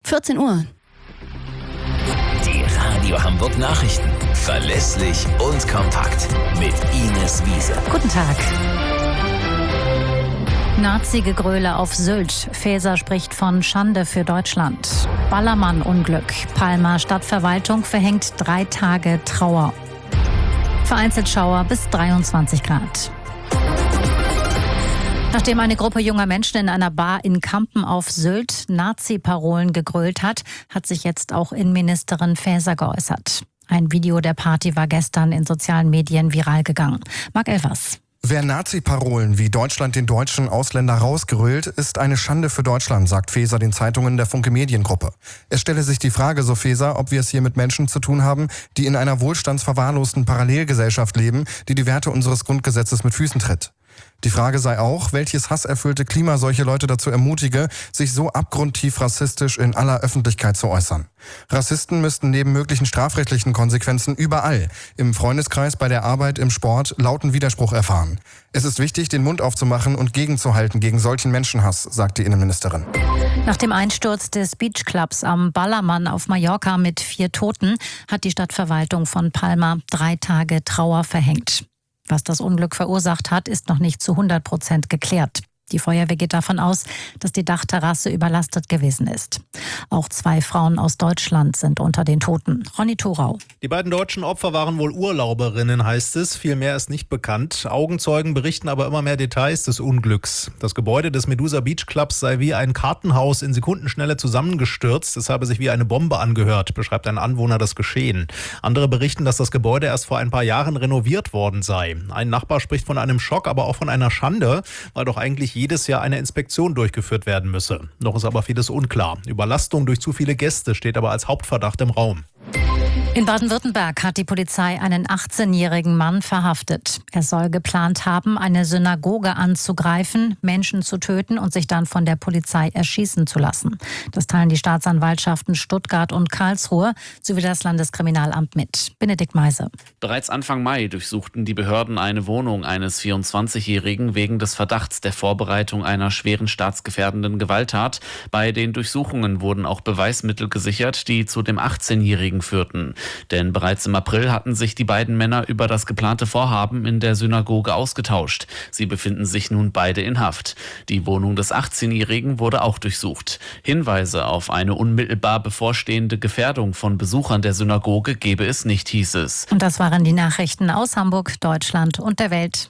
14 Uhr. Die Radio Hamburg Nachrichten. Verlässlich und kompakt. Mit Ines Wiese. Guten Tag. Nazi-Gegröle auf Sylt. Faeser spricht von Schande für Deutschland. Ballermann-Unglück. Palma Stadtverwaltung verhängt 3 Tage Trauer. Vereinzelt Schauer bis 23 Grad. Nachdem eine Gruppe junger Menschen in einer Bar in Kampen auf Sylt Nazi-Parolen gegrölt hat, hat sich jetzt auch Innenministerin Faeser geäußert. Ein Video der Party war gestern in sozialen Medien viral gegangen. Marc Elvers. Wer Nazi-Parolen wie Deutschland den deutschen Ausländer rausgrölt, ist eine Schande für Deutschland, sagt Faeser den Zeitungen der Funke Mediengruppe. Es stelle sich die Frage, so Faeser, ob wir es hier mit Menschen zu tun haben, die in einer wohlstandsverwahrlosten Parallelgesellschaft leben, die die Werte unseres Grundgesetzes mit Füßen tritt. Die Frage sei auch, welches hasserfüllte Klima solche Leute dazu ermutige, sich so abgrundtief rassistisch in aller Öffentlichkeit zu äußern. Rassisten müssten neben möglichen strafrechtlichen Konsequenzen überall, im Freundeskreis, bei der Arbeit, im Sport, lauten Widerspruch erfahren. Es ist wichtig, den Mund aufzumachen und gegenzuhalten gegen solchen Menschenhass, sagt die Innenministerin. Nach dem Einsturz des Beachclubs am Ballermann auf Mallorca mit 4 Toten hat die Stadtverwaltung von Palma 3 Tage Trauer verhängt. Was das Unglück verursacht hat, ist noch nicht zu 100% geklärt. Die Feuerwehr geht davon aus, dass die Dachterrasse überlastet gewesen ist. Auch 2 Frauen aus Deutschland sind unter den Toten. Ronny Thorau. Die beiden deutschen Opfer waren wohl Urlauberinnen, heißt es. Viel mehr ist nicht bekannt. Augenzeugen berichten aber immer mehr Details des Unglücks. Das Gebäude des Medusa Beach Clubs sei wie ein Kartenhaus in Sekundenschnelle zusammengestürzt. Es habe sich wie eine Bombe angehört, beschreibt ein Anwohner das Geschehen. Andere berichten, dass das Gebäude erst vor ein paar Jahren renoviert worden sei. Ein Nachbar spricht von einem Schock, aber auch von einer Schande, weil doch eigentlich jedes Jahr eine Inspektion durchgeführt werden müsse. Noch ist aber vieles unklar. Überlastung durch zu viele Gäste steht aber als Hauptverdacht im Raum. In Baden-Württemberg hat die Polizei einen 18-jährigen Mann verhaftet. Er soll geplant haben, eine Synagoge anzugreifen, Menschen zu töten und sich dann von der Polizei erschießen zu lassen. Das teilen die Staatsanwaltschaften Stuttgart und Karlsruhe sowie das Landeskriminalamt mit. Benedikt Meise. Bereits Anfang Mai durchsuchten die Behörden eine Wohnung eines 24-Jährigen wegen des Verdachts der Vorbereitung einer schweren staatsgefährdenden Gewalttat. Bei den Durchsuchungen wurden auch Beweismittel gesichert, die zu dem 18-Jährigen führten. Denn bereits im April hatten sich die beiden Männer über das geplante Vorhaben in der Synagoge ausgetauscht. Sie befinden sich nun beide in Haft. Die Wohnung des 18-Jährigen wurde auch durchsucht. Hinweise auf eine unmittelbar bevorstehende Gefährdung von Besuchern der Synagoge gebe es nicht, hieß es. Und das waren die Nachrichten aus Hamburg, Deutschland und der Welt.